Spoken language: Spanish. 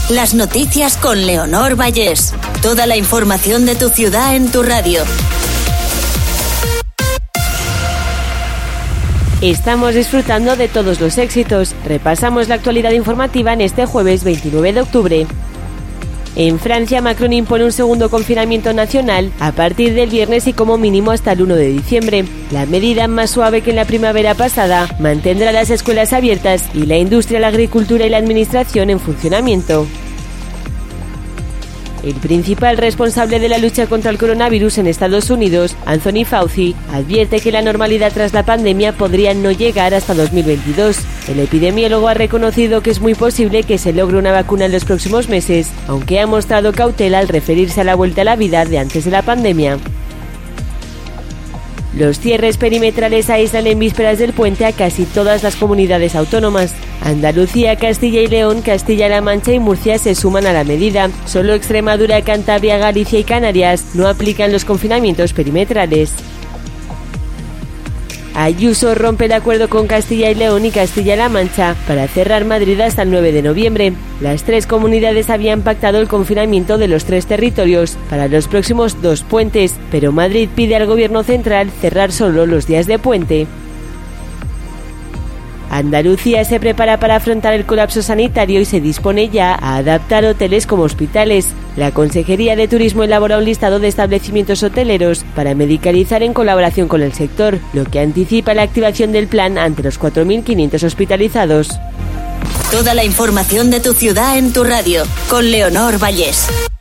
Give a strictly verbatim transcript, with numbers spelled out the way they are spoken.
Las noticias con Leonor Vallés. Toda la información de tu ciudad en tu radio. Estamos disfrutando de todos los éxitos. Repasamos la actualidad informativa en este jueves veintinueve de octubre. En Francia, Macron impone un segundo confinamiento nacional a partir del viernes y como mínimo hasta el uno de diciembre. La medida, más suave que en la primavera pasada, mantendrá las escuelas abiertas y la industria, la agricultura y la administración en funcionamiento. El principal responsable de la lucha contra el coronavirus en Estados Unidos, Anthony Fauci, advierte que la normalidad tras la pandemia podría no llegar hasta dos mil veintidós. El epidemiólogo ha reconocido que es muy posible que se logre una vacuna en los próximos meses, aunque ha mostrado cautela al referirse a la vuelta a la vida de antes de la pandemia. Los cierres perimetrales aíslan en vísperas del puente a casi todas las comunidades autónomas. Andalucía, Castilla y León, Castilla-La Mancha y Murcia se suman a la medida. Solo Extremadura, Cantabria, Galicia y Canarias no aplican los confinamientos perimetrales. Ayuso rompe el acuerdo con Castilla y León y Castilla-La Mancha para cerrar Madrid hasta el nueve de noviembre. Las tres comunidades habían pactado el confinamiento de los tres territorios para los próximos dos puentes, pero Madrid pide al gobierno central cerrar solo los días de puente. Andalucía se prepara para afrontar el colapso sanitario y se dispone ya a adaptar hoteles como hospitales. La Consejería de Turismo elabora un listado de establecimientos hoteleros para medicalizar en colaboración con el sector, lo que anticipa la activación del plan ante los cuatro mil quinientos hospitalizados. Toda la información de tu ciudad en tu radio, con Leonor Vallés.